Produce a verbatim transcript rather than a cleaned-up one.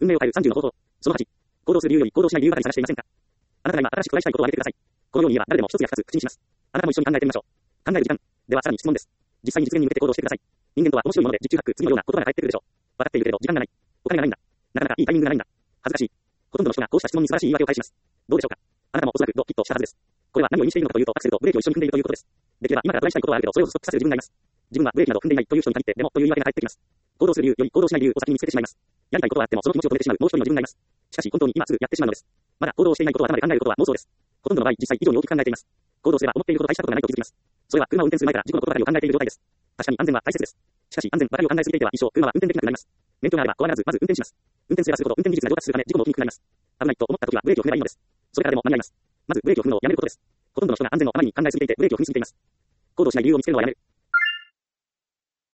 運命を変えるさんじゅうの方法。そのはち、行動する理由より行動しない理由ばかり探していませんか。あなたが今新しくトライしたいことを挙げてください。このように言えば誰でも一つや二つ口にします。あなたも一緒に考えてみましょう。考える時間。ではさらに質問です。実際に実現に向けて行動してください。人間とは面白いもので、十中八九次のような言葉が返ってくるでしょう。分かっているけれど時間がない。お金がないんだ。なかなかいいタイミングがないんだ。恥ずかしい。ほとんどの人がこうした質問に素晴らしい言い訳を返します。どうでしょうか。あなたもおそらくドキッとしたはずです。これは何を意味しているのかというと、アクセルとブレーキを一緒に踏んでいるということです。できれば今からトライしたいことはあるけど、それをストップさせる自分がいます。自分はブレーキなど踏んでいないという人に限って、でもという言い訳が返ってきます。行動する理由より行動しない理由を先に見つけてしまいます。やりたいことはあってもその気持ちを止めてしまうもう一人の自分がいます。しかし本当に今すぐやってしまうのです。まだ行動していないことを頭で考えることは妄想です。ほとんどの場合、実際以上に大きく考えています。行動すれば思っていること大したことがないと気づきます。それは車を運転する前から事故のことばかりを考えている状態です。確かに安全は大切です。しかし安全ばかりを考えすぎていては一生車は運転できなくなります。免許があれば怖がらずまず運転します。運転すればするほど運転技術が上達するため事故も起きにくくなります。危ないと思った時はブレーキを踏めばいいのです。それからでも間に合います。まずブレーキを踏むのをやめることです。ほとんどの人が安全のために考えすぎていてブレーキを踏みすぎています。行動しない理由を見つけるのはやめる。